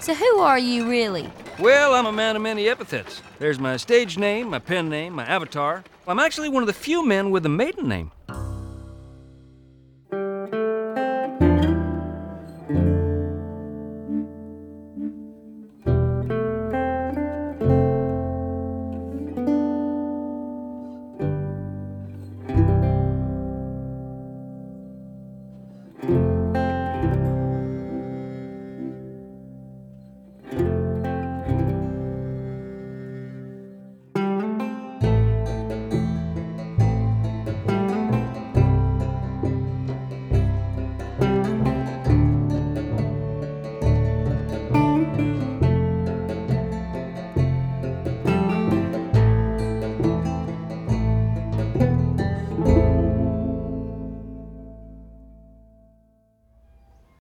So who are you really? Well, I'm a man of many epithets. There's my stage name, my pen name, my avatar. I'm actually one of the few men with a maiden name.